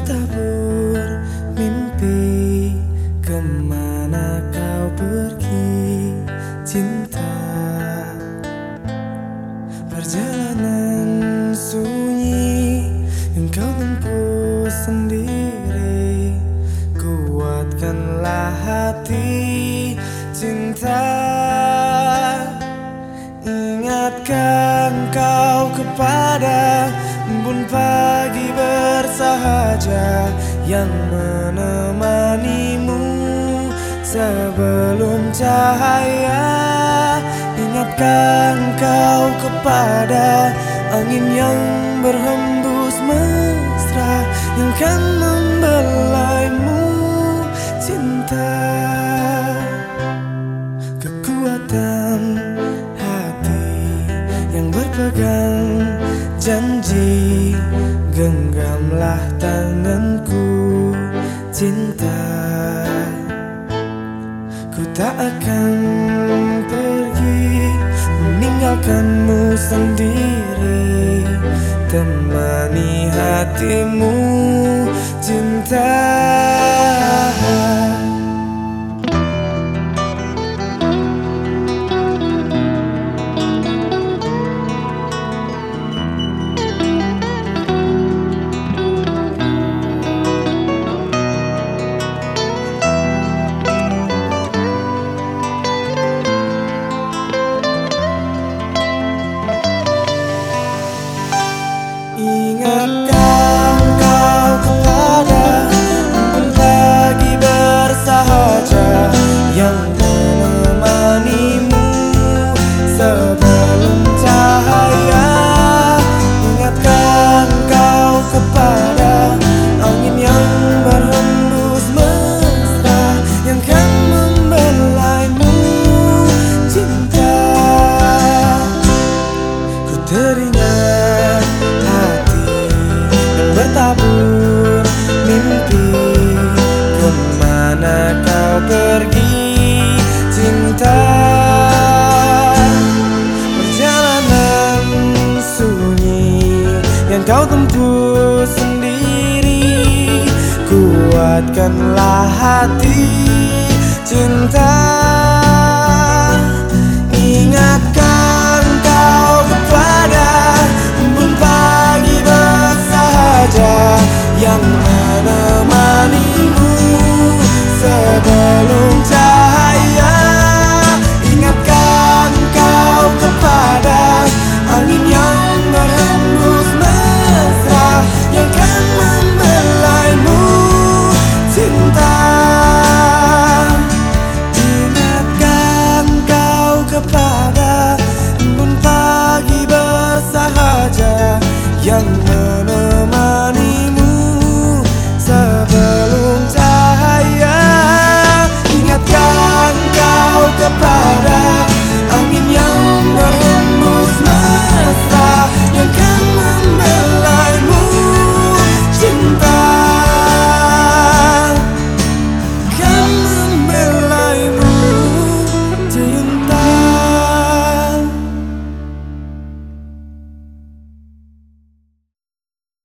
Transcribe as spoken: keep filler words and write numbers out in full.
bertabur mimpi, kemana kau pergi cinta? Perjalanan sunyi yang kau tempuh sendiri, kuatkanlah hati cinta. Ingatkan kau kepada embun pagi bersahaja yang menemanimu sebelum cahaya. Ingatkan kau kepada angin yang berhembus mesra yang kan membelaimu cinta. Kekuatan hati yang berpegang janji, genggamlah tanganku cinta. Ku tak akan pergi meninggalkanmu sendiri, temani hatimu cinta. Ingatkan kau kepada embun pagi bersahaja yang menemanimu sebelum cahaya. Ingatkan kau kepada angin yang berhembus mesra yang kan membelaimu cinta. Ku teringat bertabur mimpi, kemana kau pergi cinta? Perjalanan sunyi yang kau tempuh sendiri, kuatkanlah hati cinta. Ingatkan kau kepada embun pagi bersahaja yang menemanimu sebelum cahaya. Ingatkan kau kepada angin yang berhembus mesra yang kan membelaimu cinta. Ingatkan kau kepada embun pagi bersahaja yang